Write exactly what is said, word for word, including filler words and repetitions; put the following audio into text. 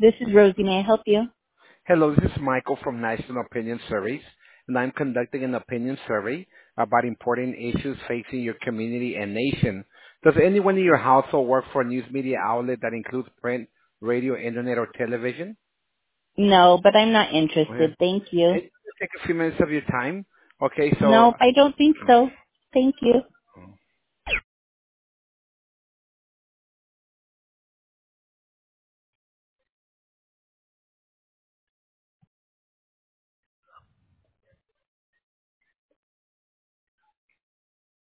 This is Rosie. May I help you? Hello, this is Michael from National Opinion Surveys, and I'm conducting an opinion survey about important issues facing your community and nation. Does anyone in your household work for a news media outlet that includes print, radio, internet, or television? No, but I'm not Okay. interested. Thank you. It will take a few minutes of your time. Okay, so No, I don't think so. Thank you.